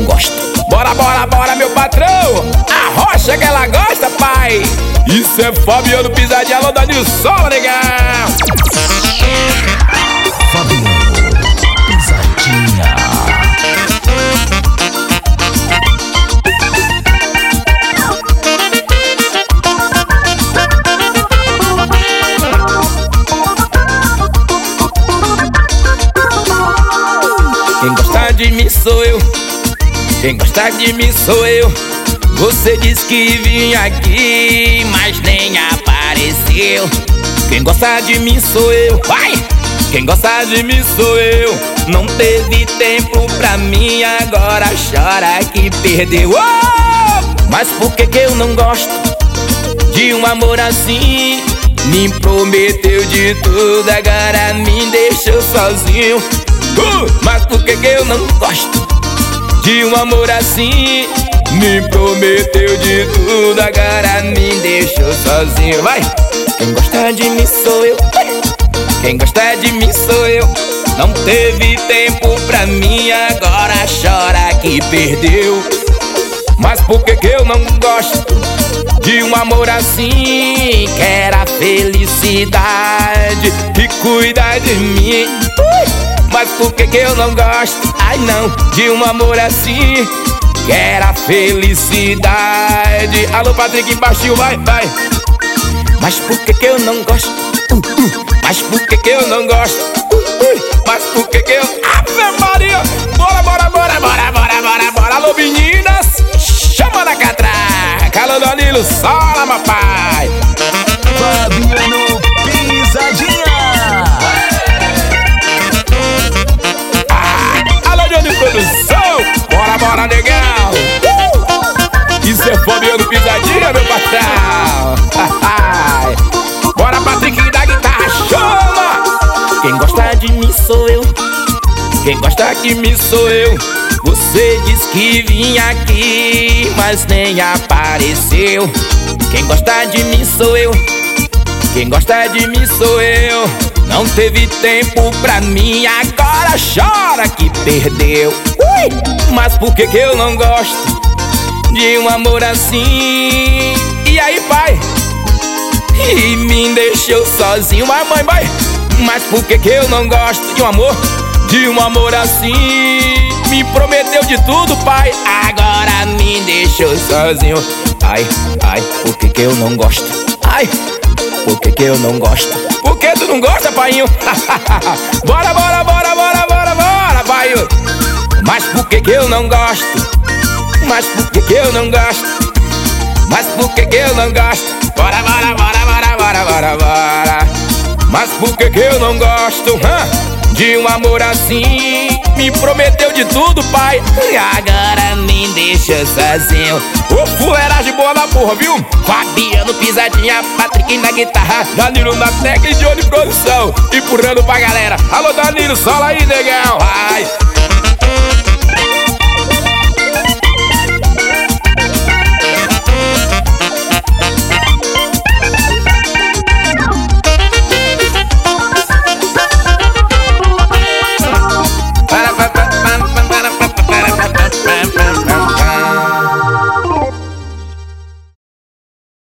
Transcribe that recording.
gosto. Bora, bora, bora, meu patrão. A rocha que ela gosta, pai. Isso é Fabiano Pisadinha, alô Danilo Sola, negão. Fabiano Pisadinha. Quem gosta de mim sou eu. Quem gosta de mim sou eu. Você disse que vinha aqui, mas nem apareceu. Quem gosta de mim sou eu. Vai! Quem gosta de mim sou eu. Não teve tempo pra mim, agora chora que perdeu. Oh! Mas por que eu não gosto de um amor assim? Me prometeu de tudo, agora me deixou sozinho. Mas por que eu não gosto de um amor assim? Me prometeu de tudo, agora me deixou sozinho. Vai! Quem gosta de mim sou eu. Quem gosta de mim sou eu. Não teve tempo pra mim, agora chora que perdeu. Mas por que eu não gosto de um amor assim? Quer a felicidade e cuidar de mim. Mas por que eu não gosto, ai não, de um amor assim? Quer a felicidade. Alô Patrick baixinho, vai, vai. Mas por que eu não gosto? Mas por que eu não gosto? Mas por que eu... Ave Maria! Bora, bora, bora, bora, bora, bora, bora. Alô meninas, chama da catraca. Alô Danilo Sola, papai. Fabiano Pisadinha. De produção, bora, bora, negão. Isso é Fabiano Pisadinha, meu patrão. Bora, Patrick da guitarra, chama. Quem gosta de mim sou eu. Quem gosta de mim sou eu. Você disse que vinha aqui, mas nem apareceu. Quem gosta de mim sou eu. Quem gosta de mim sou eu. Não teve tempo pra mim, agora chora que perdeu. Mas por que eu não gosto de um amor assim? E aí, pai? E me deixou sozinho, vai, mãe, vai. Mas por que eu não gosto de um amor? De um amor assim? Me prometeu de tudo, pai, agora me deixou sozinho. Ai, ai, por que eu não gosto? Ai, por que eu não gosto? Por que tu não gosta, painho? Bora, bora, bora, bora, bora, bora, painho. Mas por que eu não gosto? Mas por que eu não gosto? Mas por que eu não gosto? Bora, bora, bora, bora, bora, bora, bora. Mas por que eu não gosto de um amor assim? Me prometeu de tudo, pai, e agora me deixa sozinho. Ô, fuleiragem boa da porra, viu? Fabiano Pisadinha, Patrick na guitarra, Danilo na técnica e Johnny produção, empurrando pra galera. Alô Danilo, sola aí, negão. Vai,